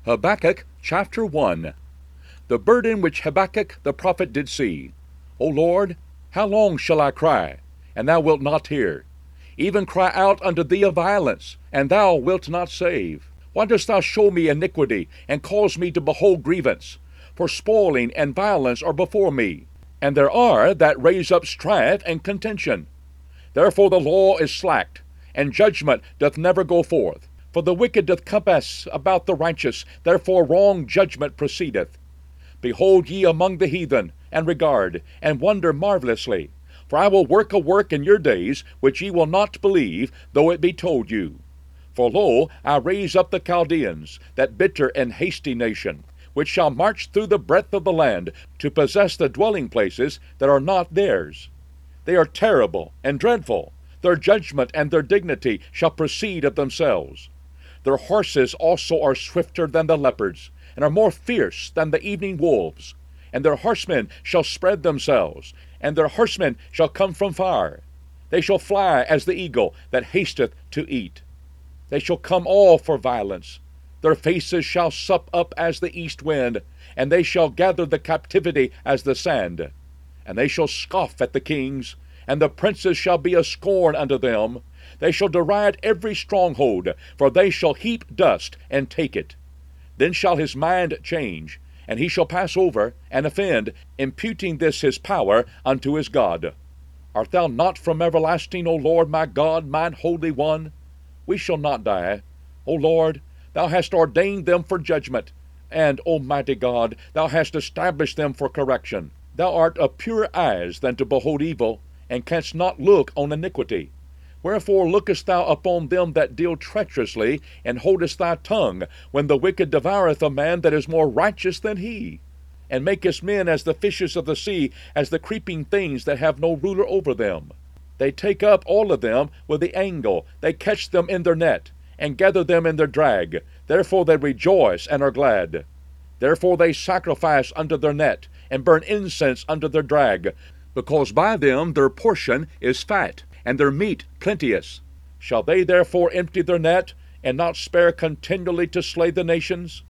Habakkuk chapter 1. The burden which Habakkuk the prophet did see. O Lord, how long shall I cry, and thou wilt not hear? Even cry out unto thee of violence, and thou wilt not save. Why dost thou show me iniquity, and cause me to behold grievance? For spoiling and violence are before me, and there are that raise up strife and contention. Therefore the law is slacked, and judgment doth never go forth. For the wicked doth compass about the righteous, therefore wrong judgment proceedeth. Behold ye among the heathen, and regard, and wonder marvellously. For I will work a work in your days, which ye will not believe, though it be told you. For lo, I raise up the Chaldeans, that bitter and hasty nation, which shall march through the breadth of the land, to possess the dwelling places that are not theirs. They are terrible and dreadful. Their judgment and their dignity shall proceed of themselves. Their horses also are swifter than the leopards, and are more fierce than the evening wolves. And their horsemen shall spread themselves, and their horsemen shall come from far. They shall fly as the eagle that hasteth to eat. They shall come all for violence. Their faces shall sup up as the east wind, and they shall gather the captivity as the sand. And they shall scoff at the kings, and the princes shall be a scorn unto them. They shall deride every stronghold, for they shall heap dust and take it. Then shall his mind change, and he shall pass over and offend, imputing this his power unto his God. Art thou not from everlasting, O Lord my God, mine Holy One? We shall not die. O Lord, thou hast ordained them for judgment, and, Almighty God, thou hast established them for correction. Thou art of purer eyes than to behold evil, and canst not look on iniquity. Wherefore lookest thou upon them that deal treacherously, and holdest thy tongue, when the wicked devoureth a man that is more righteous than he? And makest men as the fishes of the sea, as the creeping things that have no ruler over them. They take up all of them with the angle, they catch them in their net, and gather them in their drag. Therefore they rejoice and are glad. Therefore they sacrifice unto their net, and burn incense unto their drag, because by them their portion is fat, and their meat plenteous. Shall they therefore empty their net, and not spare continually to slay the nations?